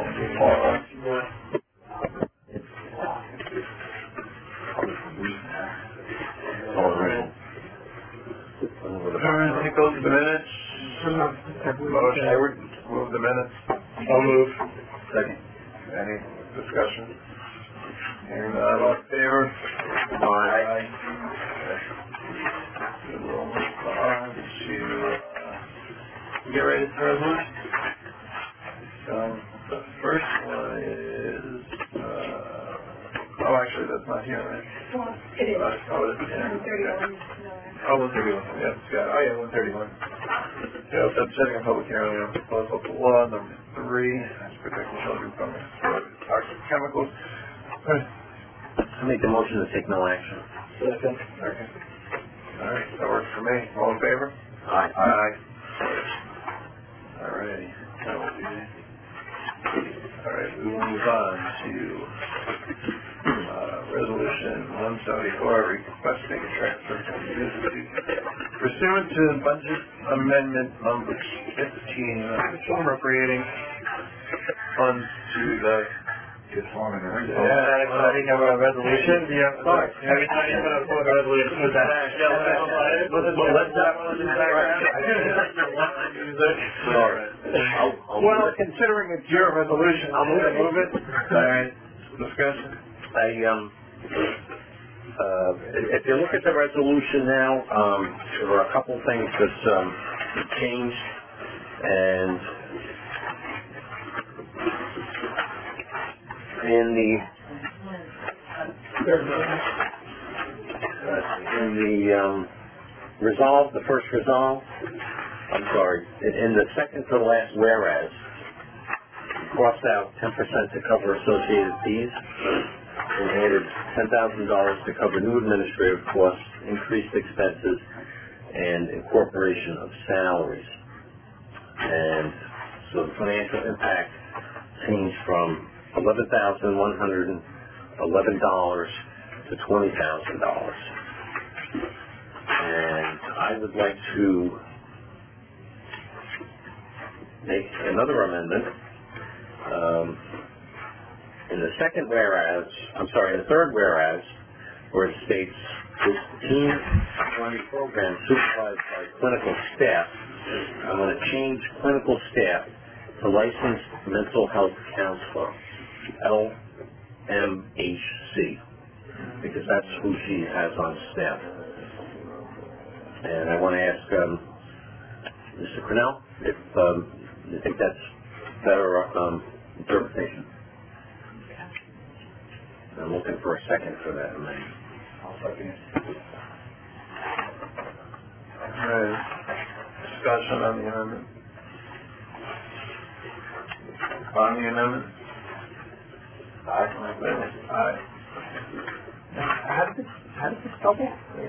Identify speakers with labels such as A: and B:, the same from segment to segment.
A: Take those minutes. Motion. I would move the minutes.
B: I'll move.
A: Second. Any discussion? Hearing none, all in favor? Aye. We'll move on to get ready for resolution. The first one is actually that's not here, right?
C: It is.
A: Oh, it's here.
C: 131.
A: Oh, 131. Yes, got it. Oh, yeah, 131. Yeah, that's setting a public hearing on proposal to law number 3, that's protecting children from toxic chemicals.
D: I make the motion to take no action.
B: Second.
A: Okay. All right, that works for me. All in favor?
D: Aye.
A: Aye. All righty. That will be it. All right, we will move on to Resolution 174, requesting a transfer from the pursuant to Budget Amendment Number 15, appropriating funds to the
B: Good forming, right?
A: I think I'm a resolution. Yeah, sorry.
B: Every time you put a resolution with that.
A: Well, considering it's your resolution, I'll move it. All right. Discussion.
D: If you look at the resolution now, there were a couple things that changed, and in the first resolve, in the second to the last whereas, crossed out 10% to cover associated fees, and added $10,000 to cover new administrative costs, increased expenses, and incorporation of salaries. And so the financial impact changed from $11,111 to $20,000. And I would like to make another amendment. In the third whereas, where it states this team running program supervised by clinical staff, I'm going to change clinical staff to licensed mental health counselor, LMHC, because that's who she has on staff. And I want to ask Mr. Cornell if you think that's better interpretation. I'm looking for a second for that amendment.
B: I'll second it.
A: All right. Discussion on the amendment. Aye.
B: How did this double?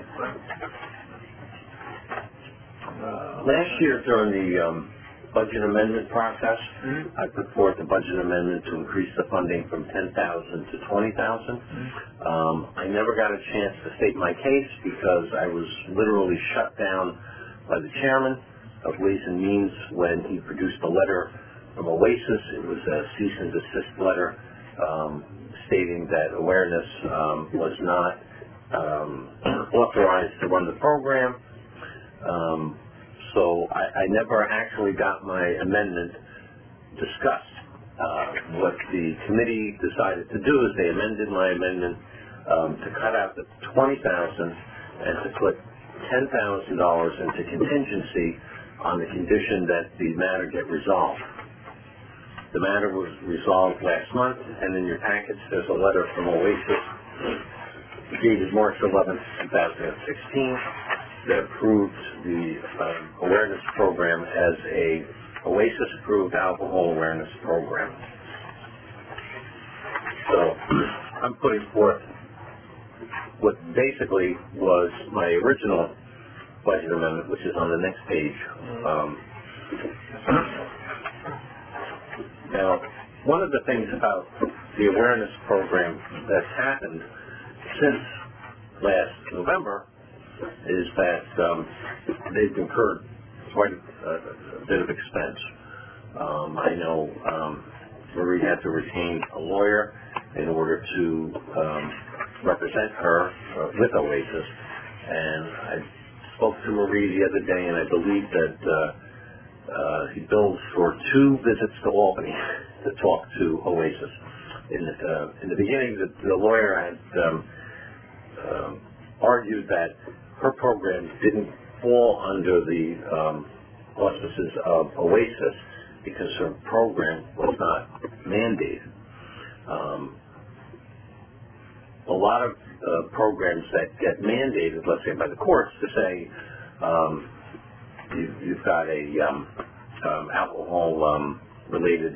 D: Last year during the budget amendment process, I put forth a budget amendment to increase the funding from $10,000 to $20,000. I never got a chance to state my case because I was literally shut down by the chairman of Ways and Means when he produced a letter from OASIS. It was a cease and desist letter stating that awareness was not authorized to run the program. So I never actually got my amendment discussed. What the committee decided to do is they amended my amendment to cut out the $20,000 and to put $10,000 into contingency on the condition that the matter get resolved. The matter was resolved last month, and in your package there's a letter from OASIS dated March 11th, 2016, that approved the awareness program as a OASIS-approved alcohol awareness program. So I'm putting forth what basically was my original budget amendment, which is on the next page. Now, one of the things about the awareness program that's happened since last November is that they've incurred quite a bit of expense. I know Marie had to retain a lawyer in order to represent her with Oasis. And I spoke to Marie the other day, and I believe that he bills for 2 visits to Albany to talk to Oasis. In the beginning, the lawyer had argued that her program didn't fall under the auspices of Oasis because her program was not mandated. A lot of programs that get mandated, let's say by the courts, to say you've got a alcohol related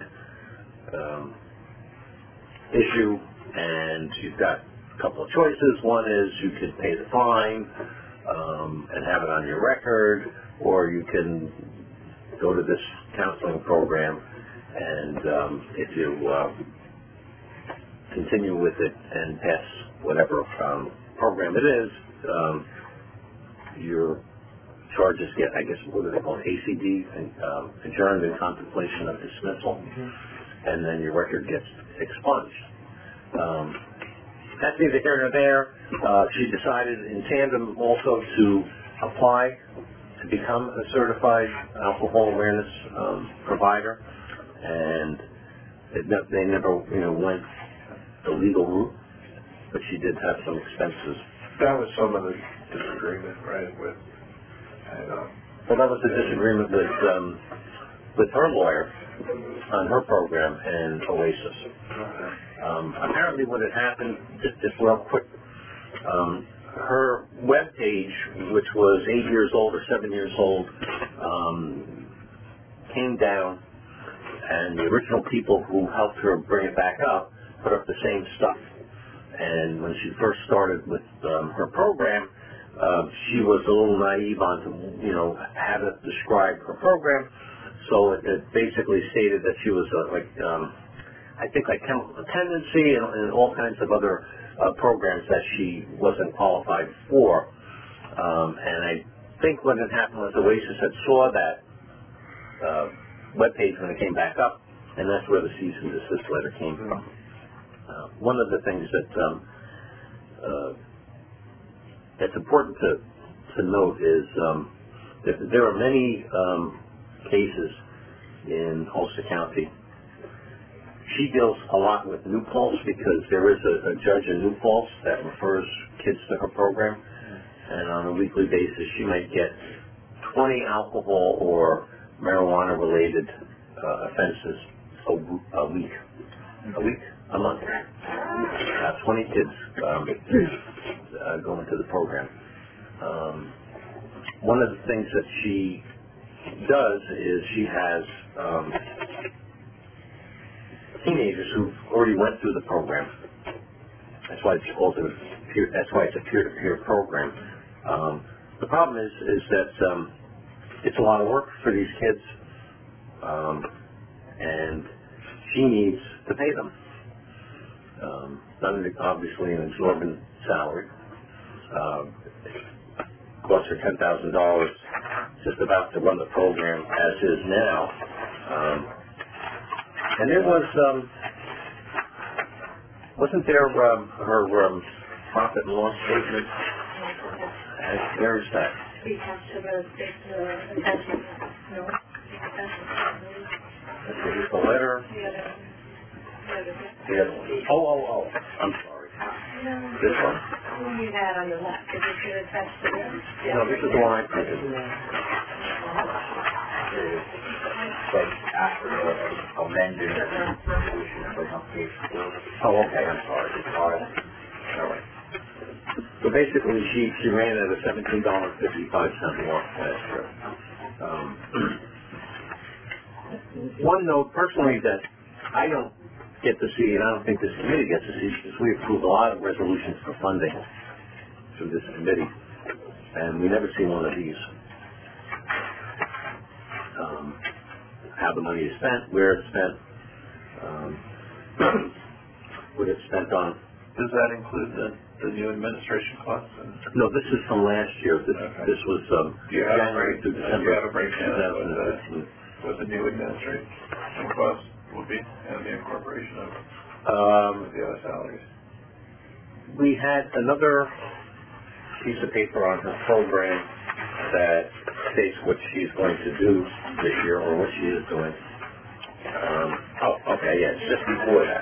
D: issue, and you've got a couple of choices. One is you could pay the fine and have it on your record, or you can go to this counseling program, and if you continue with it and pass whatever program it is, your charges get, I guess, what do they call it, ACD, adjourned in contemplation of dismissal, and then your record gets expunged. That's neither here nor there. She decided in tandem also to apply to become a certified alcohol awareness provider, and they never, went the legal route, but she did have some expenses.
A: That was some of the disagreement, right,
D: Well, that was the disagreement with her lawyer on her program and Oasis. Apparently what had happened, just real quick, her web page, which was 8 years old or 7 years old, came down, and the original people who helped her bring it back up put up the same stuff. And when she first started with her program, she was a little naive on, how to describe her program. So it basically stated that she was like chemical dependency and all kinds of other programs that she wasn't qualified for. And I think what had happened was Oasis had saw that webpage when it came back up, and that's where the cease and desist letter came from. One of the things that's important to note is that there are many cases in Ulster County. She deals a lot with New Paltz because there is a judge in New Paltz that refers kids to her program, and on a weekly basis she might get 20 alcohol or marijuana related offenses a week. A month. 20 kids go into the program. One of the things that she does is she has teenagers who already went through the program. That's why it's called a peer-to-peer program. The problem is that it's a lot of work for these kids, and she needs to pay them. Not obviously an exorbitant salary. Costs her $10,000 just about to run the program as is now. And there wasn't there her profit and loss statement? Where is that? It's the letter. Oh. I'm sorry. This one?
C: You had on your left. Did you see it attached to this?
D: No, this is the one I printed.
B: But after the amended resolution, it was on page 4.
D: Oh, okay, I'm sorry. All right. So basically, she ran at a $17.55 loss last year. One note, personally, that I don't get to see, and I don't think this committee gets to see, because we approve a lot of resolutions for funding through this committee, and we never see one of these. How the money is spent, where it's spent, what it's spent on.
A: Does that include the new administration costs?
D: No, this is from last year. This was January to December.
A: Do you have a breakdown of what the new administration costs would be, and the incorporation of the other salaries.
D: We had another piece of paper on her program that states what she's going to do this year, or what she is doing. It's just before that.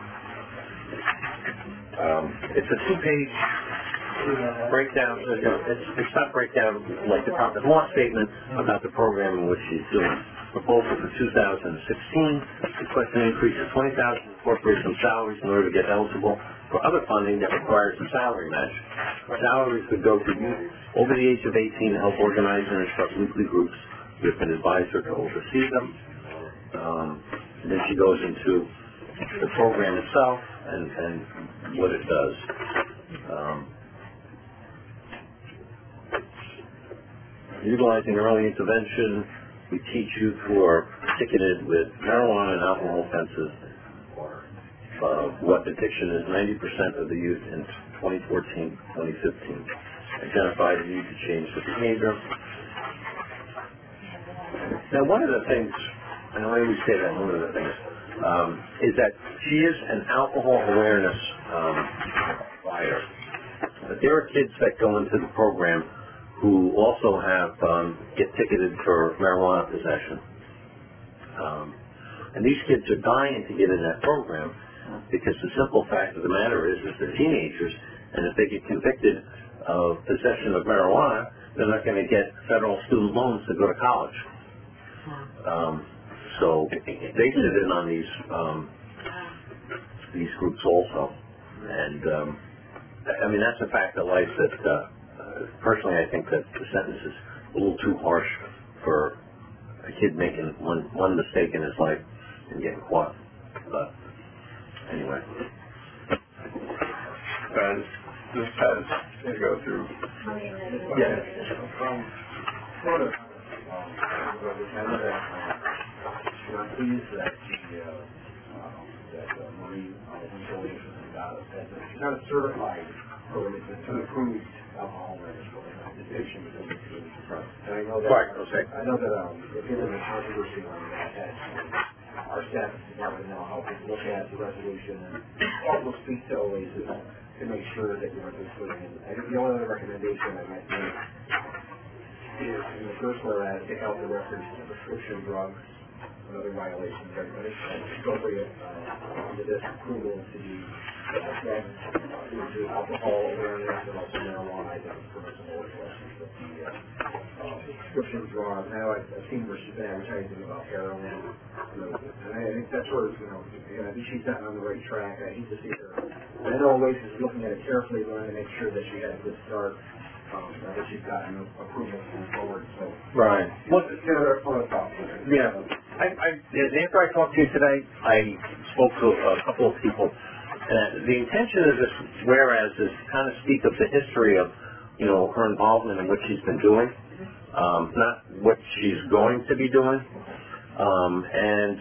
D: It's a 2-page breakdown. It's not breakdown like the profit and loss statement about the program and what she's doing. Proposal for 2016 requests an increase of $20,000 to incorporate some salaries in order to get eligible for other funding that requires a salary match. Salaries would go to youth over the age of 18 to help organize and instruct weekly groups with an advisor to oversee them. And then she goes into the program itself and what it does. Utilizing early intervention, we teach youth who are ticketed with marijuana and alcohol offenses what addiction is. 90% of the youth in 2014-2015 identified the need to change the behavior. Now, one of the things, and I always say that, one of the things, is that she is an alcohol awareness writer. But there are kids that go into the program who also get ticketed for marijuana possession. And these kids are dying to get in that program because the simple fact of the matter is they're teenagers, and if they get convicted of possession of marijuana, they're not going to get federal student loans to go to college. So they sit in on these groups also. And I mean, that's a fact of life that personally I think that the sentence is a little too harsh for a kid making one mistake in his life and getting caught. But anyway.
A: This has to go through.
D: Yeah.
E: Sort of, I'm pleased that Marie Installations got she's not a certified program, it's an approved alcohol awareness program, distinction between the two. And I know that, I know that given the controversy on that, our staff department now helping look at the resolution and also speak to OASIS to make sure that you're including in. I think the only other recommendation I might make is in the first whereas take out the reference to prescription drugs and other violations. But it's appropriate under this approval to be to alcohol awareness and also marijuana. I think it's permissible as well. Prescription drugs. Now I've seen where she's been advertising about heroin. And I think that's where, I think she's gotten on the right track. I hate to see her. I know Oasis is looking at it carefully, wanting to make sure that she had a good start. That she's gotten approval moving forward. So
D: Right.
E: What other thoughts?
D: Yeah. After I talked to you today, I spoke to a couple of people. The intention of this whereas is to kind of speak of the history of, her involvement and what she's been doing, not what she's going to be doing. And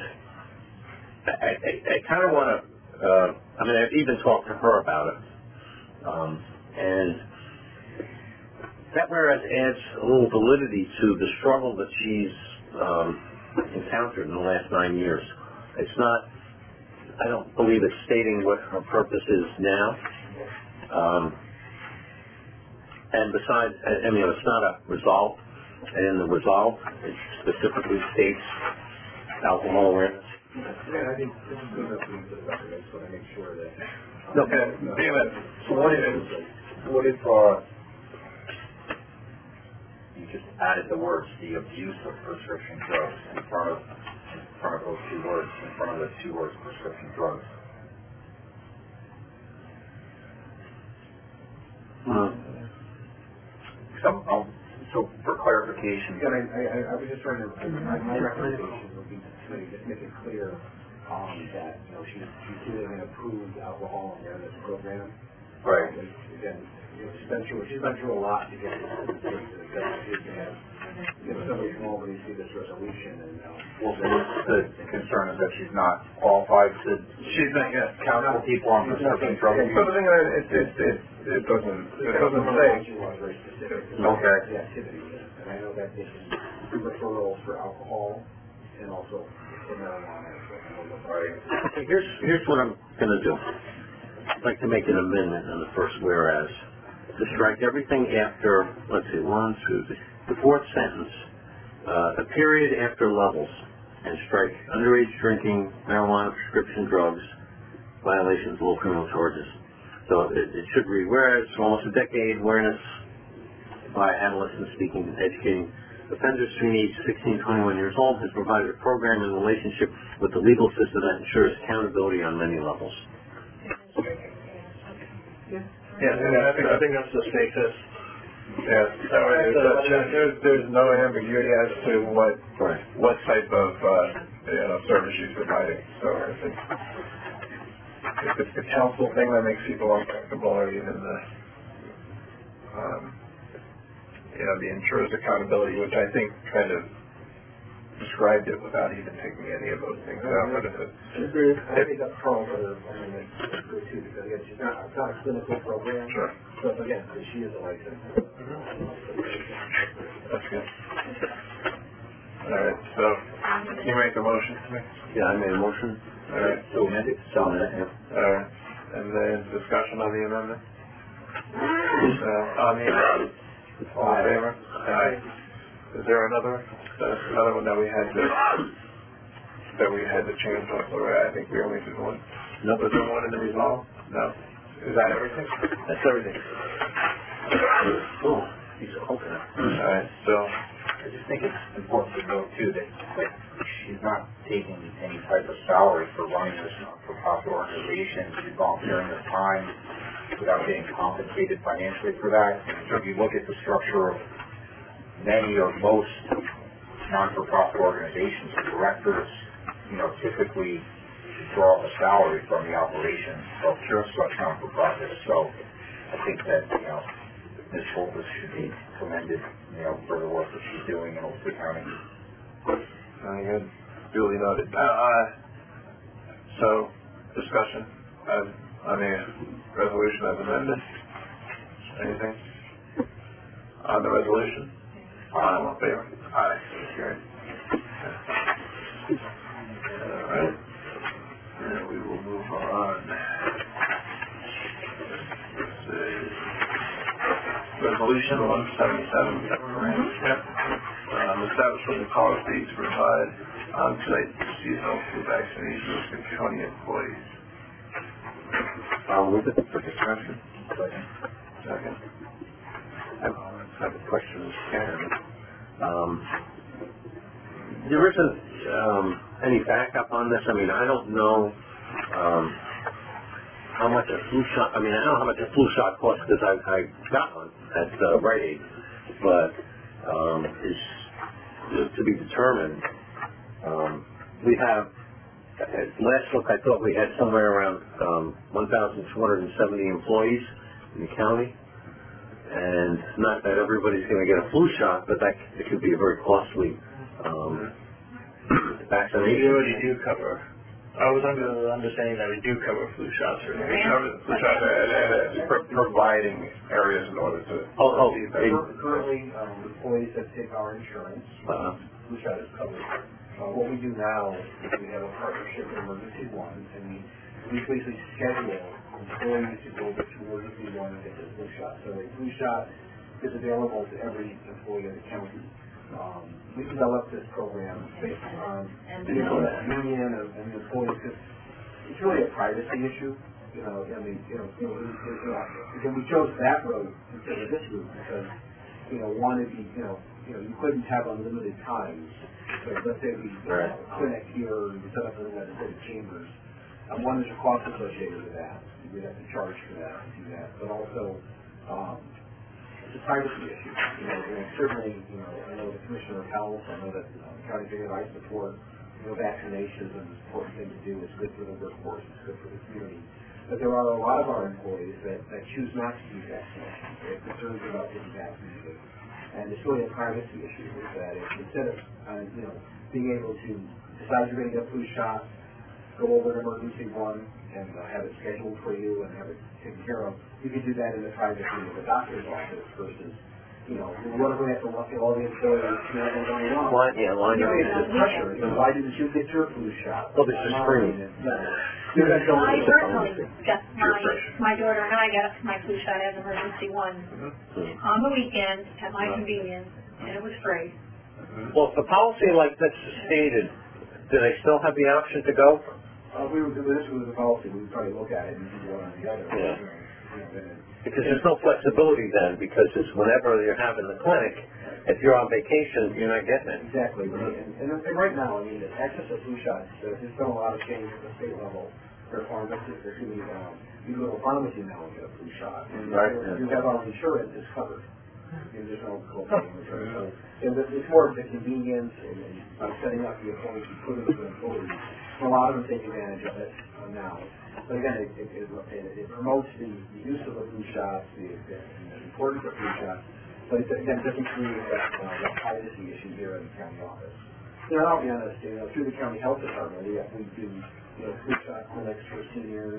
D: I kind of want to, I've even talked to her about it. And that whereas adds a little validity to the struggle that she's encountered in the last 9 years. It's not, I don't believe it's stating what her purpose is now. And besides, it's not a resolve. And in the resolve, it specifically states alcohol awareness.
E: Yeah, I think this is good enough for the record. I just want to make sure that...
A: Okay.
B: So what if you just added the words, the abuse of prescription drugs in front of those two words, in front of the two words prescription drugs? So for clarification...
E: Yeah, I was just trying to... My recommendation would be to just make it clear that she's doing an approved alcohol awareness program.
B: Right.
E: Again, she's been through a lot to get to this point. She's going to have somebody from Albany see this resolution and...
B: the concern is that she's not qualified to...
A: She's not yet.
B: Counsel people on prescription drugs.
A: So the thing is, it doesn't say.
E: Very specific.
B: Okay.
E: The activities. And I know that they can do referrals for alcohol and also for marijuana.
D: Okay, here's what I'm going to do. I'd like to make an amendment on the first whereas to strike everything after, let's see, the fourth sentence, a period after levels, and strike underage drinking, marijuana, prescription drugs, violations of local criminal charges. So it should read, whereas for almost a decade, awareness by adolescents seeking and educating offenders between age 16 and 21 years old has provided a program in relationship with the legal system that ensures accountability on many levels.
A: Yeah, I think that's the safest. Yeah, that way there's no ambiguity as to what type of service she's providing. So if it's the counsel thing that makes people uncomfortable, or even the insurer's accountability, which I think kind of described it without even taking any of those things out. But if
E: I think that's strong for the group too, because again, it's not a clinical program.
A: Sure.
E: So again, she is a license.
A: That's good. All right, so you make the motion.
D: Yeah, I made a motion.
A: All right.
D: So amended.
A: All right. And then discussion on the amendment? On the amendment. All in favor? Aye. Is there another one that we had to change? I think we only did one.
D: No.
A: Was there one in the resolve? No. Is that everything?
D: That's everything. Oh, he's a coconut.
A: All right. So
B: I just think it's important to note too that she's not taking any type of salary for running this not-for-profit organization. She's volunteering her time without getting compensated financially for that. So if you look at the structure of many or most non-for-profit organizations, directors, typically draw a salary from the operation of such non-for-profits. So I think that, Ms. Holtis should be commended, for the work that she's doing in Ulster County.
A: very good. Duly noted. So discussion on the resolution as amended. Anything on the resolution? All in favor? Aye. Carried. All right. And we will move on. Let's see. Resolution 177. Yep. Establishment of policy to provide on-site seasonal flu vaccinations for county employees.
D: With it for discussion.
A: Second.
D: I have a question, Karen. There isn't any backup on this. I mean, I don't know how much a flu shot. I know how much a flu shot costs because I got one at Rite Aid, but is to be determined. We have. At last look, I thought we had somewhere around 1,270 employees in the county. And not that everybody's going to get a flu shot, but it could be a very costly vaccination.
A: We already do cover. I was under the understanding that we do cover flu shots. We cover the flu shots providing areas in order to receive that.
E: Currently, employees that take our insurance, flu shot is covered. What we do now is we have a partnership with Emergency One, and we basically schedule employees to go to Emergency One and get the flu shot. So a flu shot is available to every employee in the county. We developed this program based on the union and the employees, because it's really a privacy issue. Again, we chose that road instead of this route because, one, you couldn't have unlimited times. So let's say we clinic here and we set up a little bit of chambers. One, there's a cost associated with that. We'd have to charge for that to do that. But also, it's a privacy issue. Certainly, I know the Commissioner of Health, I know that County Executive, I support vaccinations and an important thing to do. It's good for the workforce, it's good for the community. But there are a lot of our employees that choose not to do vaccinations. They're concerned about getting vaccinated. And it's really a privacy issue with that. Instead of, being able to decide you're going to get a flu shot, go over to Emergency One and have it scheduled for you and have it taken care of, you can do that in the privacy of the doctor's office versus you know, what if we have to look at all the employees, you know, going on?
D: Line
E: There's pressure, you know, why didn't you get your flu shot?
D: Well, there's a screening.
C: I personally got my daughter and I got my flu shot as emergency one on the weekend at my convenience, and it was free.
D: Well, if the policy like this is stated, do they still have the option to go?
E: This was a policy, we'd probably look at it and do one or the other.
D: Yeah. Because there's no flexibility then, because it's whenever you're having the clinic, if you're on vacation, you're not getting it.
E: Exactly. And right now, I mean, the access to flu shots, there's been a lot of change at the state level. There are pharmacists, you go to a pharmacy now and get a flu shot.
D: Right.
E: You have our insurance, it's covered. There's no copay insurance. So it's more of the convenience and setting up the appointments you put into the employees. A lot of them take advantage of it now. But again, it promotes the use of the flu shots, the importance of flu shots. But it, again, doesn't create that privacy issue here in the county office. You know, I'll be honest, through the county health department, we do, flu shot clinics for seniors,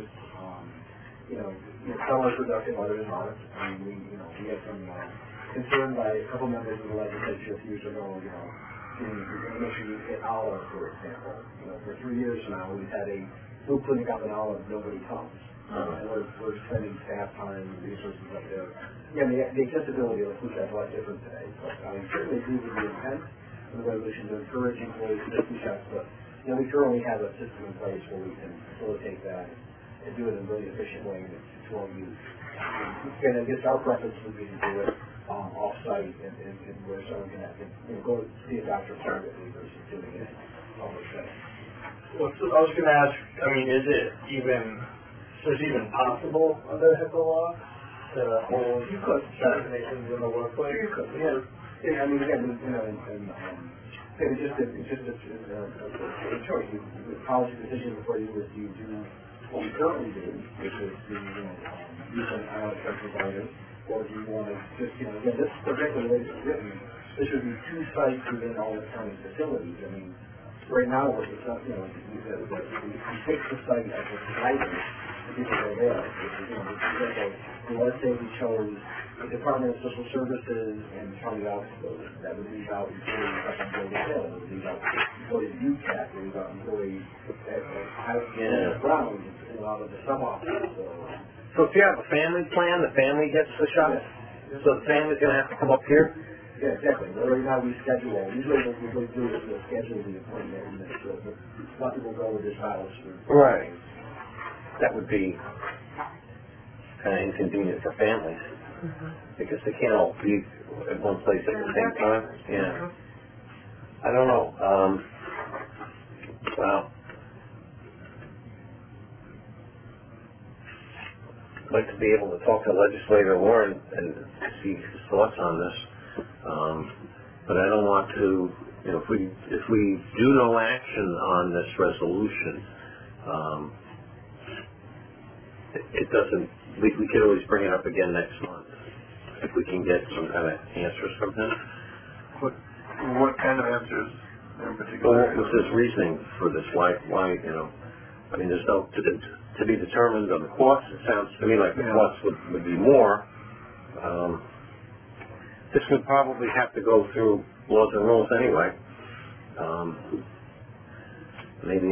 E: some are productive, others aren't. I mean, we had some concern by a couple members of the legislature a few years ago, make sure you hit Olive, for example. For 3 years now, we've had a flu clinic up in Olive, nobody comes. And we're spending staff time and resources up there. Again, the accessibility of the flu shot is a lot different today. But I certainly agree with the intent of the resolution to encourage employees to get flu shots. But we currently have a system in place where we can facilitate that and do it in a really efficient way and it's well used. And I guess our preference would be to do it off-site and where someone can go see a doctor privately versus doing it in public setting.
A: Well, so I was going to ask, I mean, is it even possible under HIPAA law to hold vaccinations in the workplace?
E: You could, yeah. I mean, again, it's just a choice. The policy decision before you is do you do what we currently do, which is use an out-of-state provider, or do you want to just, again, this particular way it's written, this would be 2 sites within all the county facilities. I mean, right now, it's not, we take the site as a provider, the people go there. Let's say we chose the Department of Social Services and county offices, that would leave out employees up on Golden Hill, that would leave out employees at UCAT, that would leave out employees at Brown, and a lot of the sub-offices.
D: So if you have a family plan, the family gets the shot?
E: Yes.
D: So the family's going to have to come up here?
E: Yeah, exactly. Right now we schedule. Usually what we do is we'll schedule the appointment and a lot of people go with this house.
D: Right. That would be kind of inconvenient for families because they can't all be at one place at the same time. Yeah. I don't know. Well, I'd like to be able to talk to Legislator Warren and see his thoughts on this. But I don't want to, if we do no action on this resolution, it doesn't, we could always bring it up again next month if we can get some kind of answers from him.
A: What kind of answers in particular?
D: Well, what was his reasoning for this? Why, I mean, there's no, to be determined on the cost. It sounds to me like the cost would be more. This would probably have to go through laws and rules anyway. Maybe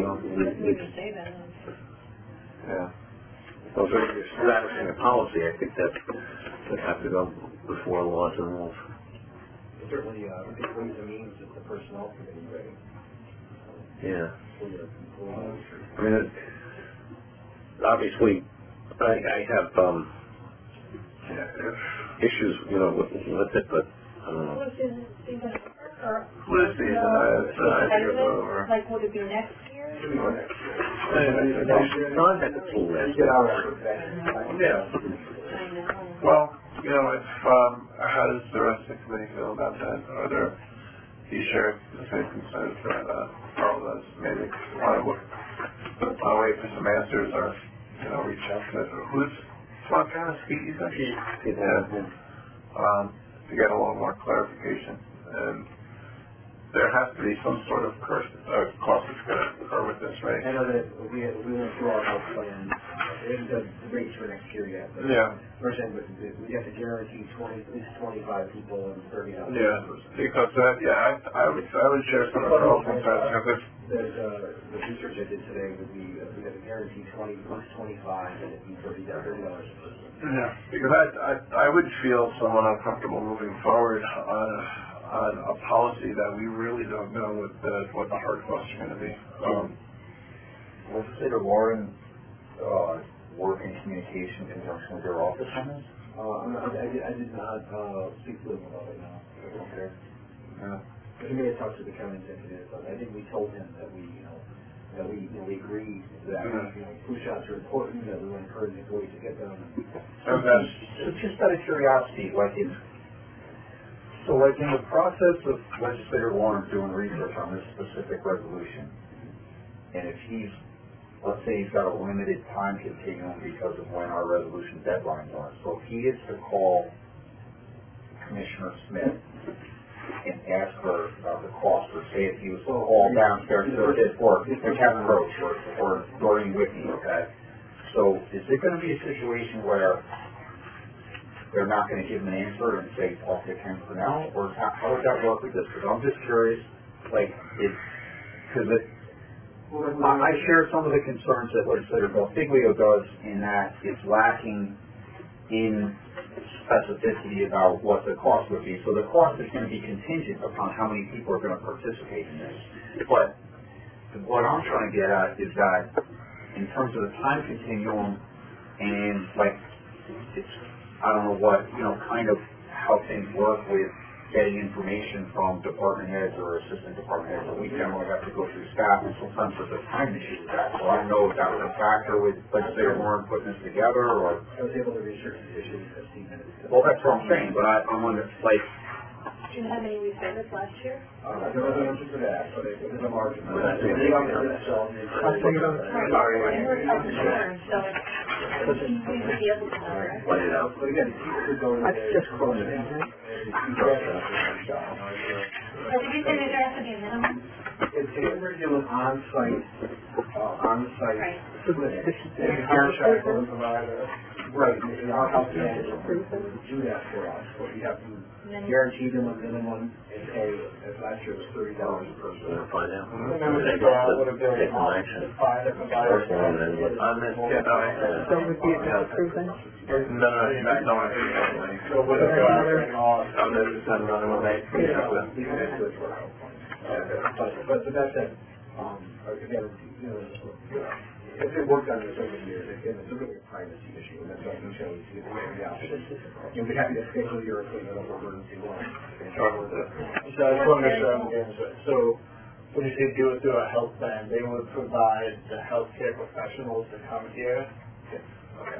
D: well, if you're establishing a policy, I think that would have to go before laws and rules.
E: Certainly, I think Ways and Means is the personnel committee, right?
D: Yeah. I mean, obviously, I have issues, with it, but
C: like, would it be next year?
D: Don had the pool last
A: Yeah.
C: I know.
A: Well, how does the rest of the committee feel about that? He shared the same concerns that Carl does. Maybe want to wait for some answers or, reach out to who's Montana Skeet, you said? To get a little more clarification. And there has to be some sort of cost that's going to occur with this, right?
E: I know that we went through our health plan. The rate for next year yet. But
A: Yeah.
E: we're saying we have to guarantee at least 25 people and 30 hours.
A: Yeah, because I would share some of Carl's concerns, because
E: There's the research I did today would be we have to guarantee 20, at least 25, and it'd be $30 a person.
A: yeah, because I would feel somewhat uncomfortable moving forward on a policy that we really don't know what the hard costs are going to be.
B: Legislator Warren work in communication in conjunction with your office on this?
E: I did not speak to him about it now.
B: Okay.
E: He may have talked to the county executive, but I think we told him that we agree that flu shots are important, that we want to encourage employees to get them.
B: So just out of curiosity, in the process of Legislator Warren doing research on this specific resolution, and if let's say he's got a limited time continuum because of when our resolution deadlines are, so if he is to call Commissioner Smith and ask her about the cost, or say if he was to call downstairs to his work, Kevin Roach or Doreen Whitney, okay? So is it going to be a situation where they're not going to give him an answer and say, talk to Ken for now? Or how would that work with this? Because I'm just curious, I share some of the concerns that Legislator Belfiglio does in that it's lacking in specificity about what the cost would be. So the cost is going to be contingent upon how many people are going to participate in this. But what I'm trying to get at is that in terms of the time continuum and I don't know what, kind of how things work with getting information from department heads or assistant department heads. We generally have to go through staff, and sometimes there's a time issue with that. So I don't know if that was a factor with Legislator Warren putting this together, or...
E: I was able to research the issue in 15 minutes.
B: Well, that's what I'm saying, but I'm wondering,
C: Do you know how many we serviced last year?
E: I don't know the answer to that, but it is a margin.
C: Right, and we're health insurance, so we would be able to know, right?
A: Let it out.
E: But again, people could go to
B: just close it.
C: So did you say that there has to be a minimum?
E: It's a regular on-site
C: Right.
E: provider. Right, and our health manager do that for us, but we have to guarantee them a minimum and pay, as last year was $30 a person.
D: Find out.
E: Take
D: some action. First one, and then on this,
F: So would be a approval?
A: No.
E: So with another, but that's it. Again, if they worked on this over the years, again, it's a really a privacy issue, and that's why we chose to get the option. You'll be happy to schedule your appointment of emergency one.
G: So I just want to make sure I'm getting this. So when you say do it through a health plan, they would provide the healthcare professionals to come here?
E: Yes. Okay.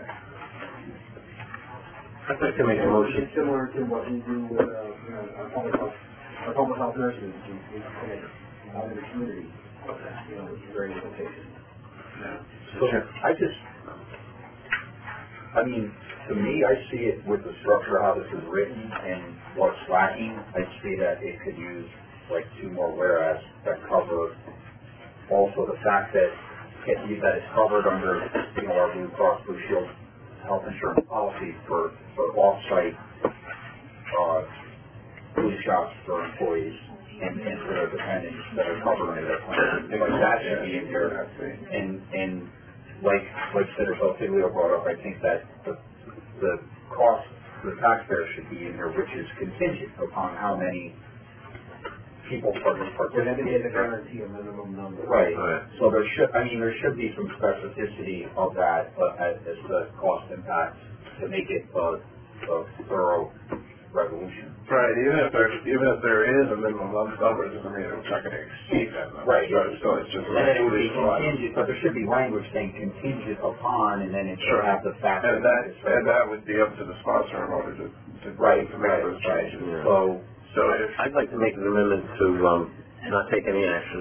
D: I'd like to make a motion.
E: It's similar to what we do with our public health nurses. We clinic out in the community, which is very efficacious.
B: So to me, I see it with the structure, how this is written and what's lacking. I see that it could use two more whereas that cover also the fact that it's covered under our Blue Cross Blue Shield health insurance policy for off-site flu shots for employees and for their dependents that are covered under that plan. That should be in here. And like Senator Belfiglio brought up, I think that the cost to the taxpayer should be in here, which is contingent upon how many people participate.
E: We're going to guarantee a minimum number.
B: Right. So there should be some specificity of that as the cost impacts to make it a thorough resolution.
A: Right, even if there is a minimum number, it doesn't mean it's not going to exceed that number.
B: Right.
A: So it's just
B: and then it would be contingent, but there should be language saying contingent upon, and then it should have the fact
A: and that would be up to the sponsor in order to make those changes.
B: Yeah.
A: So if
D: I'd like to make an amendment to not take any action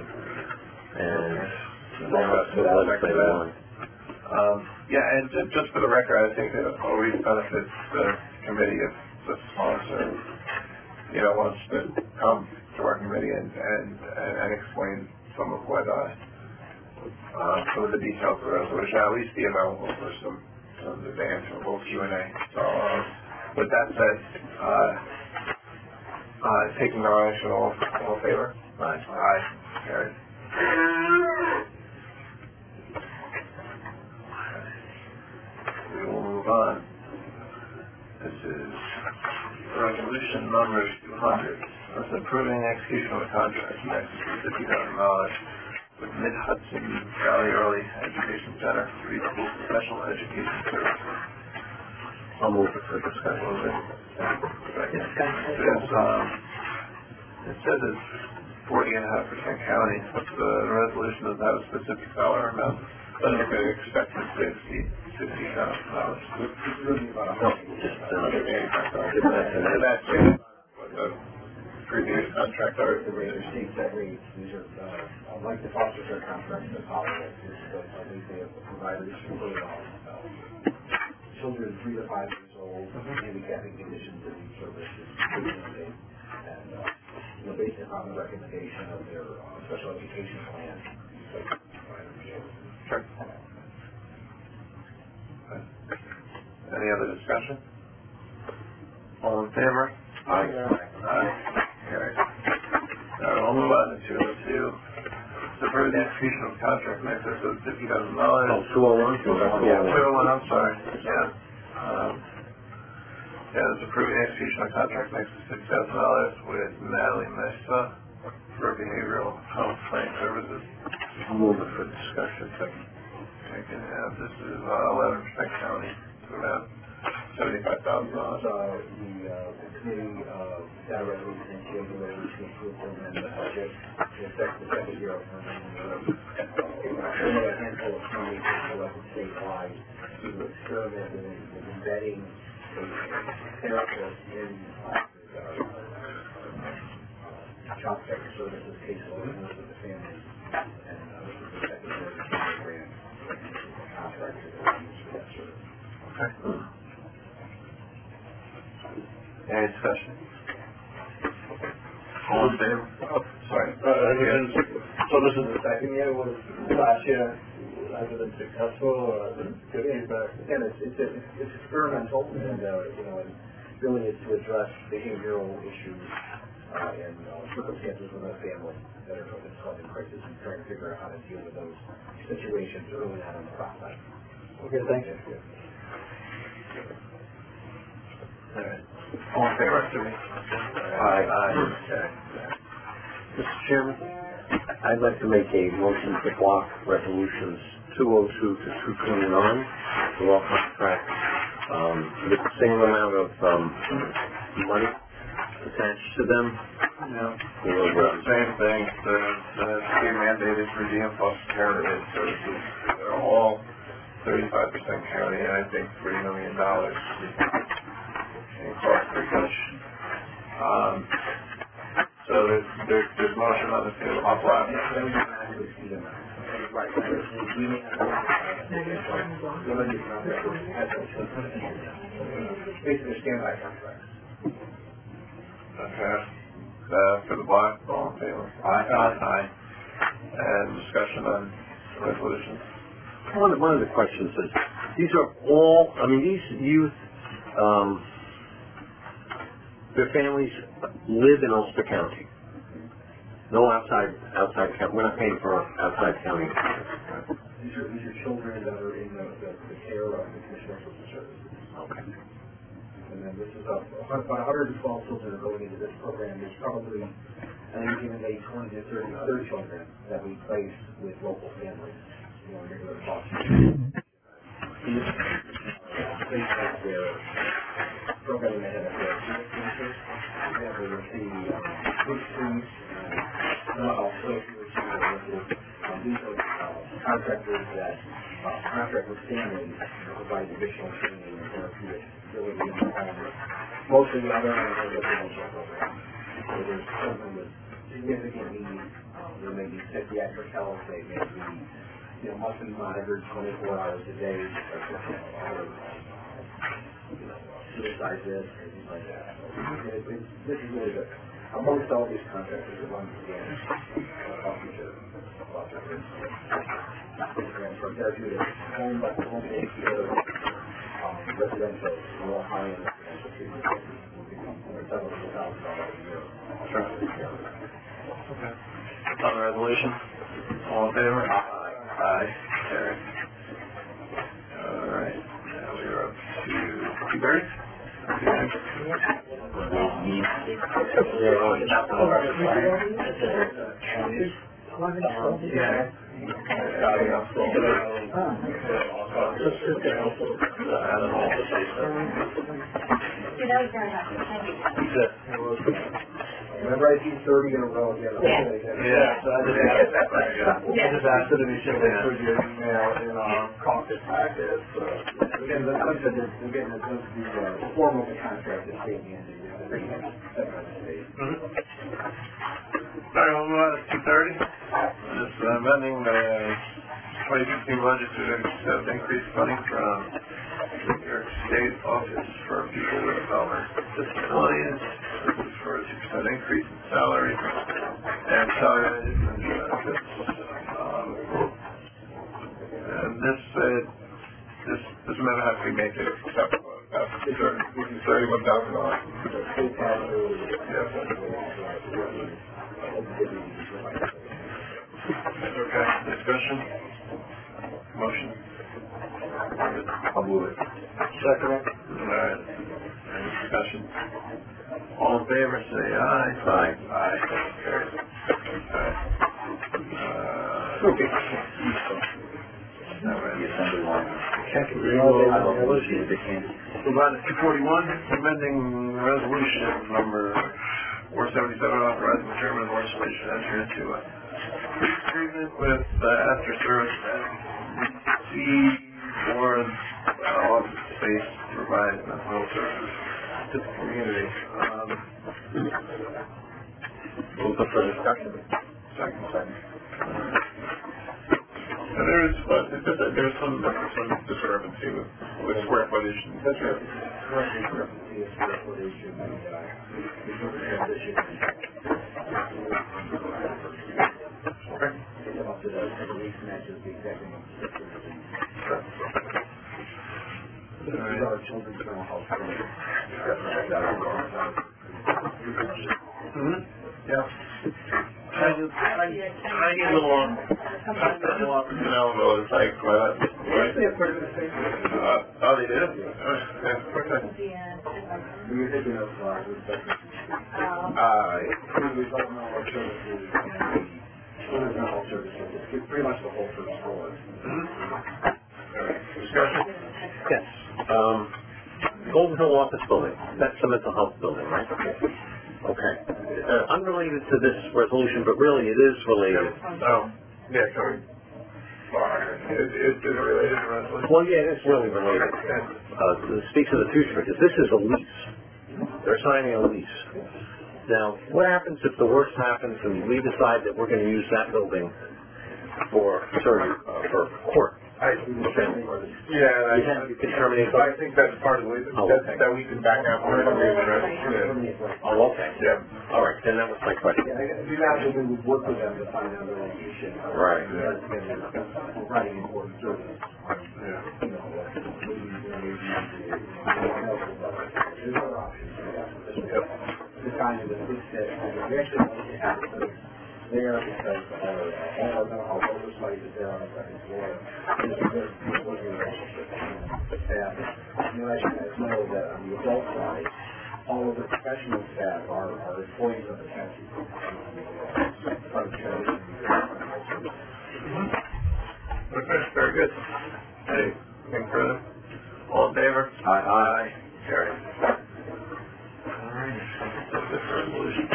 D: and legislate one.
A: and just for the record, I think it always benefits the committee if the sponsor, wants to come to our committee and explain some of what some of the details of the resolution, at least be available for some questions at the end, a little Q&A. So, with that said, taking no action, all in favor? Aye. Aye. Carried. We will move on. This is resolution number 200. That's approving execution of a contract in excess of $50,000 with Mid-Hudson Valley Early Education Center to be special education services.
D: I'll move it for discussion.
A: It says it's 40.5% county, but the resolution doesn't have a specific dollar amount. Doesn't look like expected to exceed $50,000.
E: It's really about $100,000.
A: That's what the previous contract are.
E: The rate are state set rates. These are, like the foster care contracts that follow it. I think they provide for children 3 to 5 years old, handicapping conditions that need services. And, based upon the recommendation of their special education plan.
A: Sure. Any other discussion? All in favor?
D: Aye.
A: Aye. Carried. We'll move on to 202. Approve the execution of contract in excess of $50,000.
D: Oh, 201?
A: 201, I'm sorry. Yeah. It's approving the execution of contract in excess of $50,000 with Natalie Mesa for behavioral health plan services.
D: I'll move it for discussion.
A: This is 11% county, so about $75,000.
E: The committee got a resolution in January to approve program the budget to affect the second year of program. A handful of counties selected statewide to experiment with embedding a therapist in child protection services caseload with the family. And this is the second year of the program. Contract for that service.
A: Okay. Any discussion? All in favor? Oh, sorry.
G: So this is the second year. Was last year has it been successful or good feedback?
E: Again, it's experimental, and and really it's to address behavioral issues and circumstances within a family that are causing crisis, and trying to figure out how to deal with those situations early on in the process.
G: Okay, thank you.
A: All right. All in favor?
D: Aye.
A: Okay.
D: Mr. Chairman, I'd like to make a motion to block resolutions 202 to 229 for all contracts with the same amount of money attached to them.
A: Yeah. Same thing. The state mandated per diem foster care services. They're all 35% county, and I think $3 million. Cost pretty much. So there's motion on the table. I'll block.
E: Basically, standby contracts.
A: Okay. For the block, all in favor? Aye. And discussion on resolutions.
D: One of the questions is, these are all, these youth, their families live in Ulster County. No outside county. We're not paying for outside county.
E: These are children that are in the care of the Commissioner of Social Services.
D: Okay.
E: And then this is about 112 children are going into this program. There's probably, any given day, 20 to 30 other children that we place with local families. Regular foster. These places where programming that have a therapeutic interest, that we will see food streets, also these are contractors that contract with families to provide additional training and therapeutic ability in the home. Mostly the other residential programs. So there's children with significant needs. There may be psychiatric health, they may be must be monitored 24 hours a day, suicide risk, and things like that. So this is really good. Amongst all these contractors, the ones again, programs from therapeutic home by home care, residential, more high-end residential treatment will become $1,000 a year.
A: Sure. Okay. On the resolution? All in favor? Aye. Carried. All right. Now we are up to 2:30. Yeah.
E: Remember I see 30 in a row again?
A: Yeah, so I just asked it to be sent in through your email in our caucus packet.
E: Again, like I said, again, the form of the contract is being handed.
A: All right, we'll move on to 2:30. Just amending the 2016 budget to accept increased funding from the New York State Office for People with Disabilities. This is for a 2% increase in salary and salary and benefits. And this amendment has to be made to accept $31,000. Okay, discussion? Motion?
B: I'll move it.
A: Second. All right. Any discussion? All in favor, say aye.
D: Aye.
A: Aye. Carried.
B: The assembly line.
A: Move on to 241, amending resolution number 477, authorizing the chairman of the legislature to enter into a agreement with After Service and for office space to provide mental health services to the community.
D: Move for discussion.
A: Second. And there's some discrepancy with square footage.
E: That's right. Correct discrepancy is square footage and transition.
A: Okay.
E: Up to the lease matches the exact These are our children's mental health programs.
A: Yeah. Tiny little office in Ellenville. It's like, oh, they did? Okay.
E: We're thinking of children's mental health services. It's pretty much the whole first floor.
A: Discussion?
D: Yes. Golden Hill Office Building, that's the mental health building, right? Okay. Unrelated to this resolution, but really it is related.
A: Oh, yeah, sorry. Is it related to resolution?
D: Well, yeah, it is really related. It speaks of the future, because this is a lease. They're signing a lease. Now, what happens if the worst happens and we decide that we're going to use that building for court?
A: You can terminate. I think that's part of the lease. That we can back out for it.
D: Oh, okay.
A: Yeah.
D: All right, then that was my question.
E: We actually would work with them to find out the location.
D: Right.
E: Providing important service. There's other options. The kind of the fix that we actually don't have there because all our mental health oversight is there on the second floor. This is a working relationship with staff. You know, as you guys know that on the adult side, all of the professional staff are employees of the county.
A: Okay, very good. Anything further? All in favor?
D: Aye.
A: Carried. All right. That's this resolution.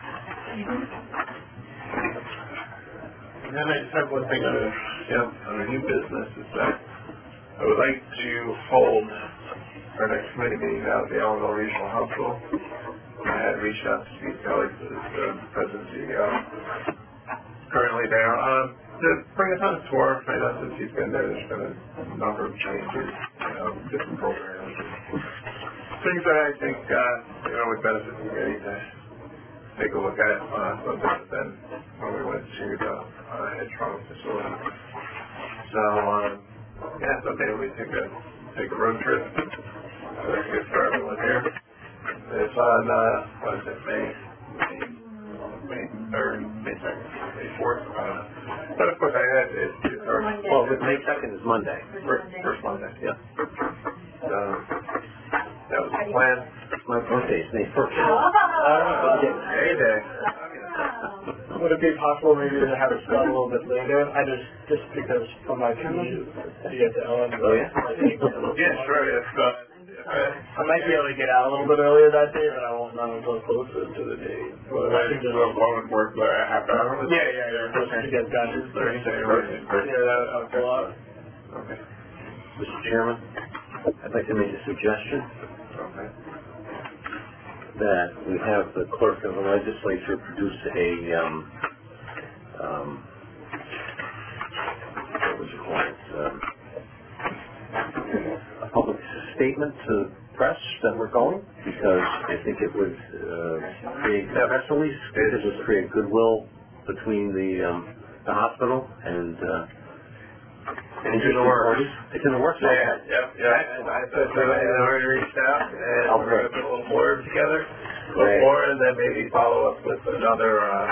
A: And then I just have one thing under new business is that I would like to hold our next committee meeting out at the Ellenville Regional Hospital. I had reached out to Steve Kelly, the president and CEO, currently there, to bring us on a tour. I know since he's been there, there's been a number of changes, different programs, things that I think would benefit the committee to take a look at, so different than when we went to the head trauma facility. So, so maybe we take take a road trip. So let's get started with here. It's on, what is it, May 3rd, May 2nd, May 4th, I don't know. But of course I had, it's our,
D: Well, May 2nd is Monday.
A: first Monday.
D: Yeah.
A: That was the plan.
D: My birthday is May 1st.
A: Hey there.
G: Would it be possible maybe to have it start a little bit later? Just because from my commute to get to Ellen.
D: Oh, yeah?
A: Yeah, sure,
G: I might be able to get out a little bit earlier that day, but I won't know until closer to the date. But I think there's a moment work for a half hour. Yeah. Just to get done.
A: Thursday,
G: Yeah, that'll help a lot.
A: Okay.
D: Mr. Chairman, I'd like to make a suggestion
A: Okay.
D: that we have the clerk of the legislature produce what would you call it, a public statement to press that we're going, because I think it would create a press release, it would create goodwill between the hospital and
A: It's in the works.
D: It's in the works.
A: Yeah. And I said that I had already reached out, and we're going to put a little blurb together before, and then maybe follow up with another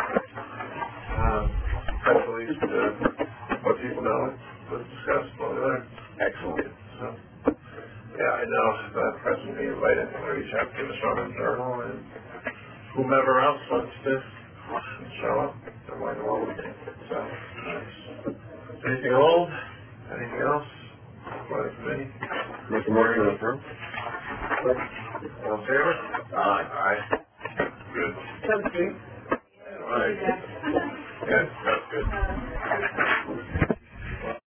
A: press release to let people know what was discussed, what we learned.
D: Excellent.
A: So, yeah, I know the press will be invited to reach out to the Sherman Journal and whomever else wants to show up. They're more than welcome. So, anything old? Anything else? For the committee?
D: Make a motion to approve.
A: All in favor?
D: Aye.
A: Aye. Good. All right.